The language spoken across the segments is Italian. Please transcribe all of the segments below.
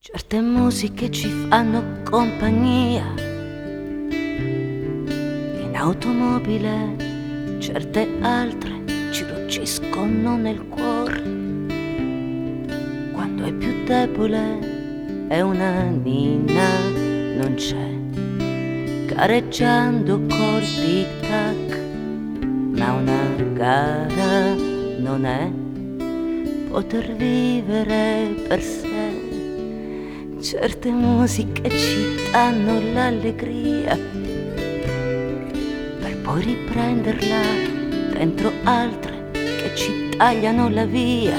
Certe musiche ci fanno compagnia in automobile, certe altre ci ruggiscono nel cuore. Quando è più debole è una ninna, non c'è, gareggiando col tic-tac, ma una gara non è poter vivere per sé. Certe musiche ci danno l'allegria per poi riprenderla dentro altre che ci tagliano la via.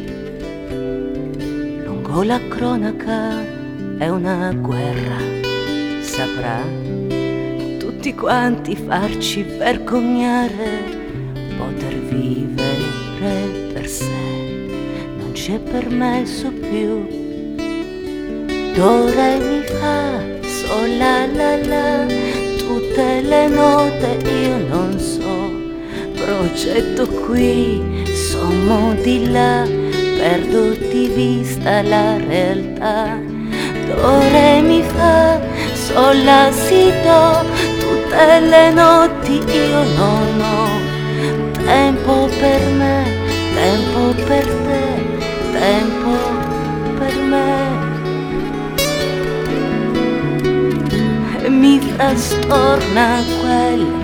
Lungo la cronaca è una guerra, saprà tutti quanti farci vergognare. Poter vivere per sé non ci è permesso più. Do, re, mi, fa, sol, la, la, la, tutte le note io non so. Progetto qui, sommo di là, perdo di vista la realtà. Do, re, mi, fa, sol, la, si, do, tutte le notti io non ho. Tempo per me, tempo per te, tempo per me. Mi frastorna quel